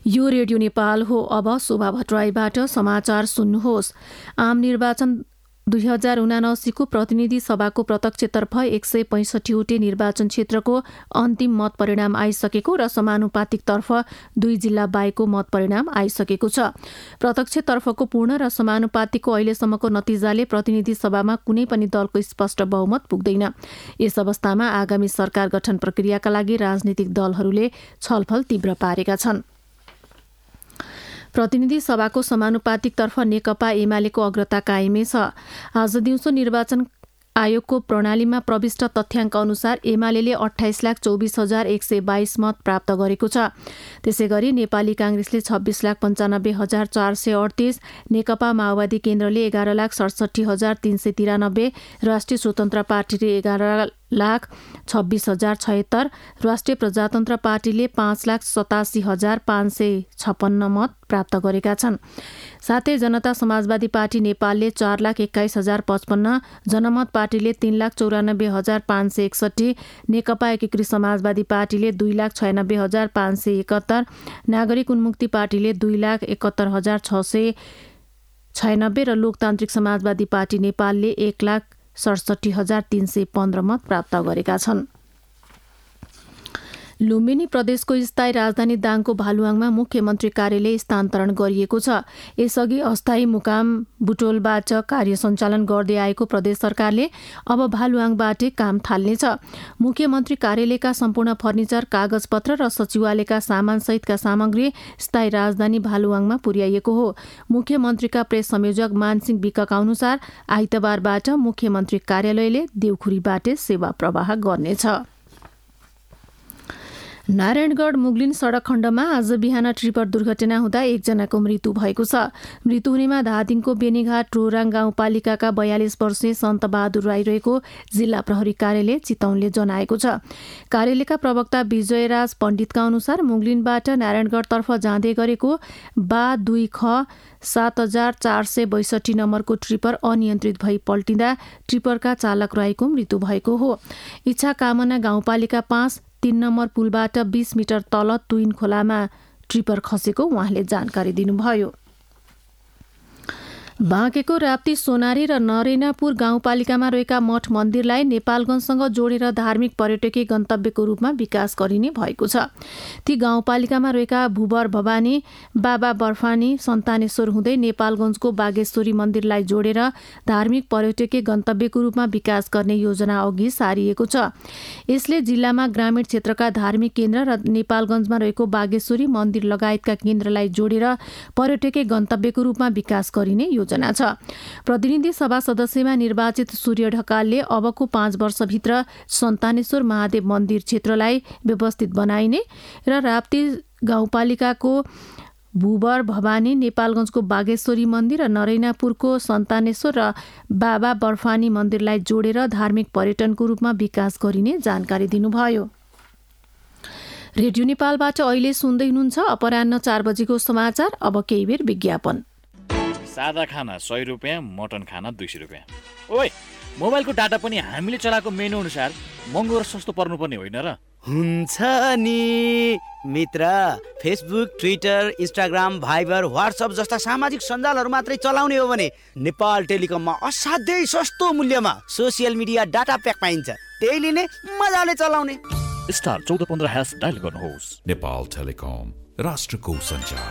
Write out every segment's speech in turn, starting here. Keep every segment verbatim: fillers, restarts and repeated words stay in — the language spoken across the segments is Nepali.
यो रेडियो नेपाल हो। अब शोभा भट्टराईबाट समाचार सुन्नुहोस्। आम निर्वाचन दुई हजार उनासीको प्रतिनिधि सभाको प्रत्यक्षतर्फ एक सय पैंसठीवटै निर्वाचन क्षेत्रको अन्तिम मत परिणाम आइसकेको र समानुपातिकतर्फ दुई जिल्ला बाहेकको मत परिणाम आइसकेको छ। प्रत्यक्षतर्फको पूर्ण र समानुपातिकको अहिलेसम्मको नतिजाले प्रतिनिधि सभामा कुनै पनि दलको स्पष्ट बहुमत पुग्दैन। यस अवस्थामा आगामी सरकार गठन प्रक्रियाका लागि राजनीतिक दलहरूले छलफल तीव्र पारेका छन्। प्रतिनिधि सभाको समानुपातिकतर्फ नेकपा एमालेको अग्रता कायमै छ। आज दिउँसो निर्वाचन आयोगको प्रणालीमा प्रविष्ट तथ्याङ्क अनुसार एमालेले अठाइस लाख चौबिस हजार एक सय बाइस मत प्राप्त गरेको छ। त्यसै गरी नेपाली काङ्ग्रेसले छब्बिस लाख पन्चानब्बे हजार चार सय अडतिस, नेकपा माओवादी केन्द्रले एघार लाख सडसठी हजार तीन सय तिरानब्बे, राष्ट्रिय स्वतन्त्र पार्टीले एघार लाख छब्बिस हजार छयत्तर, राष्ट्रिय प्रजातन्त्र पार्टीले पाँच लाख सतासी हजार पाँच सय छप्पन्न मत प्राप्त गरेका छन्। साथै जनता समाजवादी पार्टी नेपालले चार लाख एक्काइस हजार पचपन्न, जनमत पार्टीले तीन लाख चौरानब्बे हजार पाँच सय एकसठी, नेकपा एकीकृत समाजवादी पार्टीले दुई लाख छयानब्बे हजार पाँच सय एकहत्तर, नागरिक उन्मुक्ति पार्टीले दुई लाख एकहत्तर हजार छ सय छयानब्बे र लोकतान्त्रिक समाजवादी पार्टी नेपालले एक लाख सडसठी हजार तीन सय पन्ध्र मत प्राप्त गरेका छन्। लुम्बिनी प्रदेशको स्थायी राजधानी दाङको भालुवाङमा मुख्यमन्त्री कार्यालय स्थानान्तरण गरिएको छ। यसअघि अस्थायी मुकाम बुटोलबाट कार्य सञ्चालन गर्दै आएको प्रदेश सरकारले अब भालुवाङबाटै काम थाल्नेछ। मुख्यमन्त्री कार्यालयका सम्पूर्ण फर्निचर, कागजपत्र र सचिवालयका सामानसहितका सामग्री स्थायी राजधानी भालुवाङमा पुर्याइएको हो। मुख्यमन्त्रीका प्रेस संयोजक मानसिंह विकका अनुसार आइतबारबाट मुख्यमन्त्री कार्यालयले देउखुरीबाटै सेवा प्रवाह गर्नेछ। नारायणगढ मुगलिन सडक खण्डमा आज बिहान ट्रिपर दुर्घटना हुँदा एकजनाको मृत्यु भएको छ। मृत्यु हुनेमा धादिङको बेनीघाट रोराङ गाउँपालिकाका बयालिस वर्षीय सन्त बहादुर राई रहेको जिल्ला प्रहरी कार्यालय चितौनले जनाएको छ। कार्यालयका प्रवक्ता विजयराज पण्डितका अनुसार मुगलिनबाट नारायणगढतर्फ जाँदै गरेको बा दुई ख सात हजार चार सय बैसठी नम्बरको ट्रिपर अनियन्त्रित भई पल्टिँदा ट्रिपरका चालक राईको मृत्यु भएको हो। इच्छा कामना गाउँपालिका पाँच तीन नम्बर पुलबाट बीस मिटर तल तुइन खोलामा ट्रिपर खसेको उहाँले जानकारी दिनुभयो। बाँकेको राप्ती, सोनारी र नरेनापुर गाउँपालिकामा रहेका मठ मन्दिरलाई नेपालगञ्जसँग जोडेर धार्मिक पर्यटकीय गन्तव्यको रूपमा विकास गरिने भएको छ। ती गाउँपालिकामा रहेका भुवर भवानी, बाबा बर्फानी, सन्तानेश्वर हुँदै नेपालगञ्जको बागेश्वरी मन्दिरलाई जोडेर धार्मिक पर्यटकीय गन्तव्यको रूपमा विकास गर्ने योजना अघि सारिएको छ। यसले जिल्लामा ग्रामीण क्षेत्रका धार्मिक केन्द्र र नेपालगञ्जमा रहेको बागेश्वरी मन्दिर लगायतका केन्द्रलाई जोडेर पर्यटकीय गन्तव्यको रूपमा विकास गरिने योजना छ। प्रतिनिधि सभा सदस्यमा निर्वाचित सूर्य ढकालले अबको पाँच वर्षभित्र सन्तानेश्वर महादेव मन्दिर क्षेत्रलाई व्यवस्थित बनाइने र राप्ती गाउँपालिकाको भुवर भवानी, नेपालगञ्जको बागेश्वरी मन्दिर र नरैनापुरको सन्तानेश्वर र बाबा बर्फानी मन्दिरलाई जोडेर धार्मिक पर्यटनको रूपमा विकास गरिने जानकारी दिनुभयो। रेडियो नेपालबाट अहिले सुन्दै हुनुहुन्छ अपराह्न चार बजेको समाचार। अब केही बेर विज्ञापन। सादा खाना सय रुपियाँ, मटन खाना दुई सय रुपियाँ। ओए, मोबाइलको डाटा पनि हामीले चलाएको मेनु अनुसार महँगो र सस्तो पर्नुपर्ने होइन र? हुन्छ नि मित्र, Facebook, Twitter, Instagram, Viber, WhatsApp जस्ता सामाजिक सञ्जालहरू मात्रै चलाउने हो भने नेपाल टेलिकममा असाध्यै सस्तो मूल्यमा सोसियल मिडिया डाटा प्याक पाइन्छ। त्यही लिने, मजाले चलाउने। स्टार चौध पन्ध्र ह्यास डायल गर्नुहोस्। नेपाल टेलिकम, राष्ट्रको सञ्चार।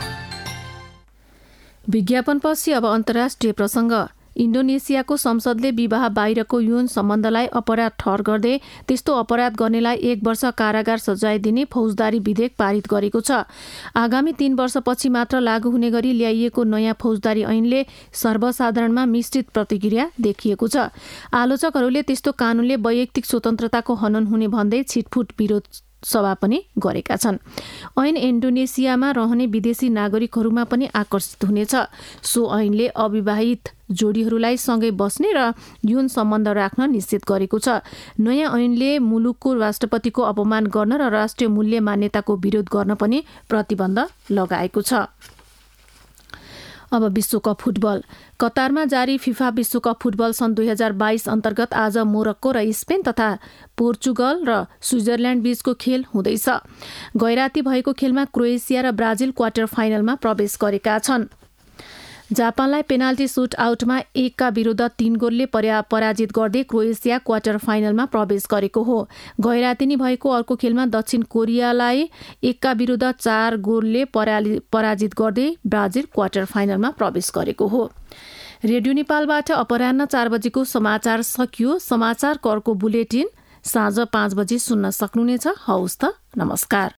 विज्ञापनपछि अब अन्तर्राष्ट्रिय प्रसङ्ग। इन्डोनेसियाको संसदले विवाह बाहिरको यौन सम्बन्धलाई अपराध ठहर गर्दै त्यस्तो अपराध गर्नेलाई एक वर्ष कारागार सजाय दिने फौजदारी विधेयक पारित गरेको छ। आगामी तीन वर्षपछि मात्र लागू हुने गरी ल्याइएको नयाँ फौजदारी ऐनले सर्वसाधारणमा मिश्रित प्रतिक्रिया देखिएको छ। आलोचकहरूले त्यस्तो कानूनले वैयक्तिक स्वतन्त्रताको हनन हुने भन्दै छिटफुट विरोध सभा पनि गरेका छन्। ऐन इन्डोनेसियामा रहने विदेशी नागरिकहरूमा पनि आकर्षित हुनेछ। सो ऐनले अविवाहित जोडीहरूलाई सँगै बस्ने र यौन सम्बन्ध राख्न निश्चित गरेको छ। नयाँ ऐनले मुलुकको राष्ट्रपतिको अपमान गर्न र राष्ट्रिय मूल्य मान्यताको विरोध गर्न पनि प्रतिबन्ध लगाएको छ। अब विश्वकप फुटबल। कतारमा जारी फिफा विश्वकप फुटबल सन् दुई हजार बाइस अन्तर्गत आज मोरक्को र स्पेन तथा पोर्चुगल र स्विजरल्याण्ड बीचको खेल हुँदैछ। गैराती भएको खेलमा क्रोएसिया र ब्राजिल क्वार्टर फाइनलमा प्रवेश गरेका छन्। जापानलाई पेनाल्टी सुट आउटमा एकका विरुद्ध तीन गोलले पराजित गर्दै क्रोएसिया क्वार्टर फाइनलमा प्रवेश गरेको हो। गैराती भएको अर्को खेलमा दक्षिण कोरियालाई एकका विरुद्ध चार गोलले पराजित गर्दै ब्राजिल क्वार्टर फाइनलमा प्रवेश गरेको हो। रेडियो नेपालबाट अपराह्न चार बजेको समाचार सकियो। समाचार कर्को बुलेटिन साँझ पाँच बजे सुन्न सक्नुहुनेछ। हवस् त, नमस्कार।